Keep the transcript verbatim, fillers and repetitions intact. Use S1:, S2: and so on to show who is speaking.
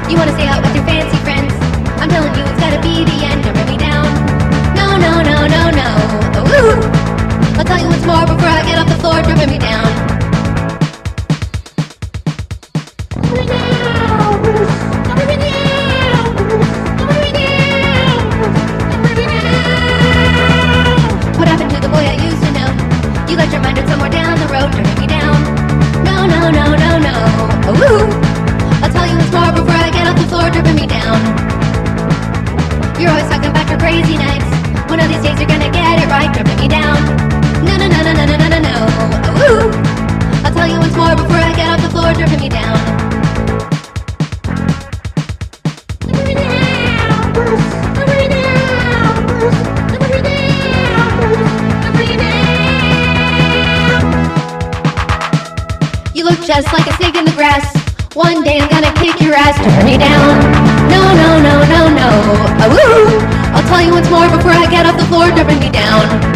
S1: You wanna stay out with your fancy friends? I'm telling you, it's gotta be the end. Don't bring me down. No, no, no, no, no. Ooh. I'll tell you once more before I get off the floor. Don't bring me down. Don't bring me down. Don't bring me down. Don't bring me down. Don't bring me down. What happened to the boy I used to know? You left your mind out somewhere down the road. Don't bring me down. No, no, no, no, no. Ooh. I'll tell you once more before I get off the floor. Don't bring me down. You're always talking about your crazy nights. One of these days you're gonna get it right. Don't bring me down. No, no, no, no, no, no, no, no, no. Ooh. I'll tell you once more before I get off the floor. Don't bring me down. Don't bring me down. Don't bring me down. Don't bring me down. Don't bring me down. You look just like a snake in the grass. One day I'm gonna kick your ass. Don't bring me down. No, no, no, no, no. Ooh. I'll tell you once more before I get off the floor. Don't bring me down.